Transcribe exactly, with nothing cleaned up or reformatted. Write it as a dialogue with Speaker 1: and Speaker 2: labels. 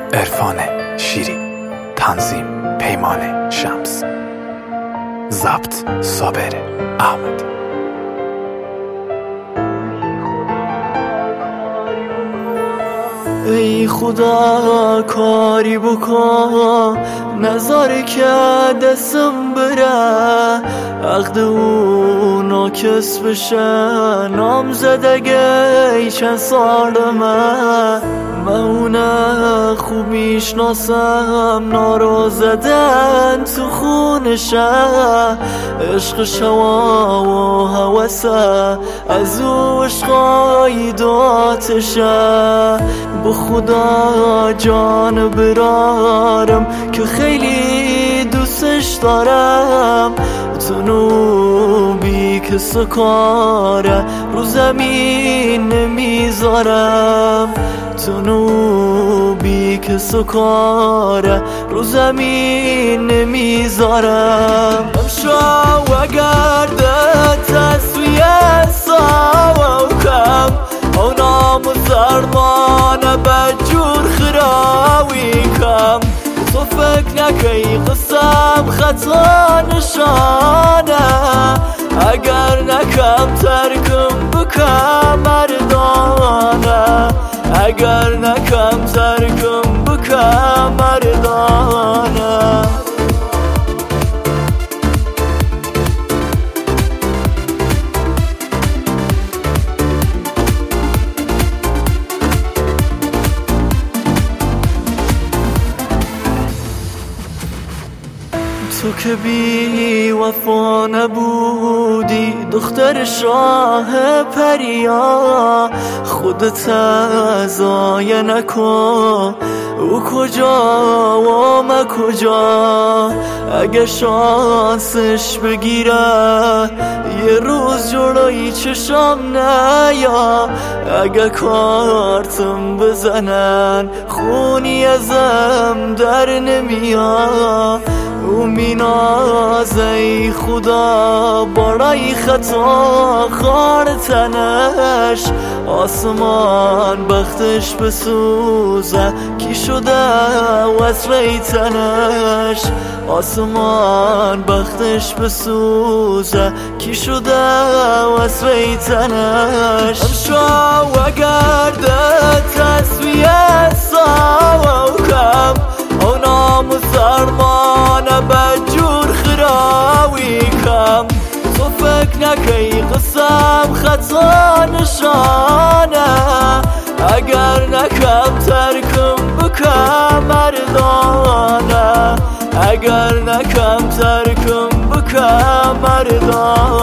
Speaker 1: عرفان شیری، تنظیم پیمان شمس، ضبط صابر احمد.
Speaker 2: ای خدا کاری بکن نذاری که دستم بره، عقد او ناکس بشه، نام زدگه چند سالمه، من اونه خوب میشناسم، نارو زدن تو خونشه، عشق شوا و هوسه، از او عشقای داتشه، به خدا جان برارم که خیلی دوستش دارم، تو بی که سکاره رو زمین نمیذارم، تو بی که سکاره رو زمین نمیذارم. امشو اگر ده تصویه ساوکم او نام سرمانه بجور خراوی کم، تو فکر نکی قسم خطا نشانه، اگر نکم ترکم بکم مردانه، اگر نکم ترکم بکم مردانه. تو که بی وفا نبودی دختر شاه پریا، خودت ضایع نکن، او کجا و ما کجا، اگه شانسش بگیره یه روز جلوی چشم نیا، اگه کارتم بزنن خونی ازم در نمیاد، او مینازه ای خدا برای خطا خار تنش، آسمان بختش بسوزه کی شده وصله تنش، آسمان بختش بسوزه کی شده وصله تنش. امشو اگر ده تصویه ساوکم او نام سرمانه بجور خراوی کم، تو فکر نکی قسم خطا نشانه، اگر نکم ترکم بکم مردانه، اگر نکم ترکم بکم مردانه.